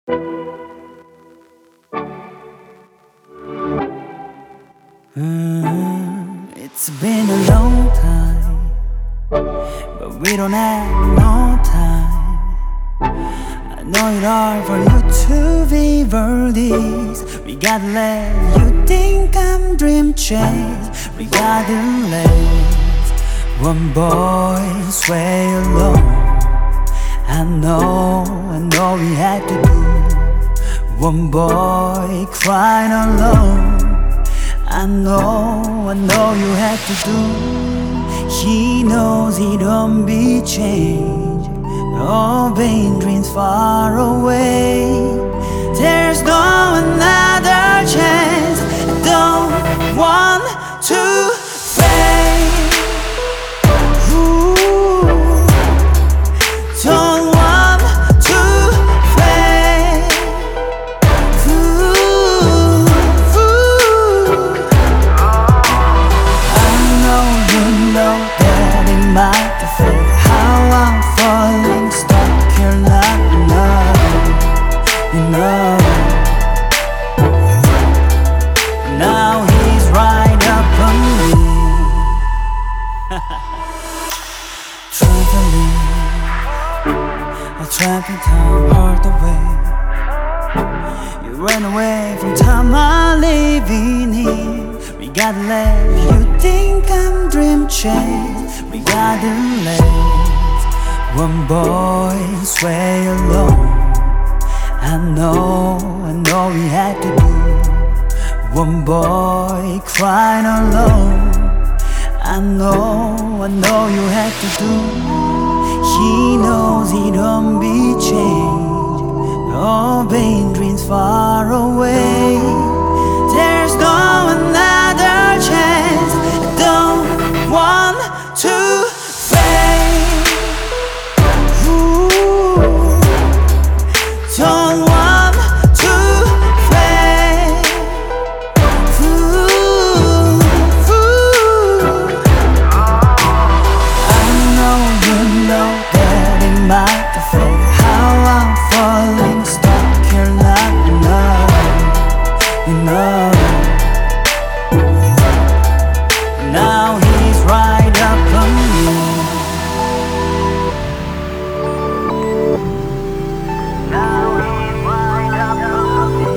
It's been a long time, but we don't have no time. I know it's hard for you to viver this. Regardless, you think I'm dream chase. Regardless, one boy sway alone. I know we had to do. One boy crying alone. I know you had to do. He knows he don't be changed. No vain dreams far away. There's no another chance. Don't want to fade. Ooh, don't want to fade. Might fade. How I'm falling, stuck here, not enough. Now he's right up on me. Traveling, I travel time all the way. You ran away from time I'm living here. Regardless, you think I'm dream chase. Regardless, one boy sway alone. I know we had to do. One boy crying alone. I know you had to do. He knows he don't be changed. No vain dreams far away. There's no another chance. Don't want to fade. Ooh, don't want to fade. Ooh, I know you know that it might fade. How I'm falling, stuck here, not enough. Now he's right up on me. Now he's right up on me.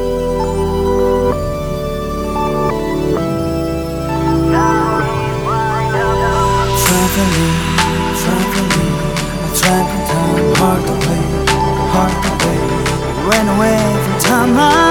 Now he's right up on me. Traveling, I travel time hard the way. Ran away from time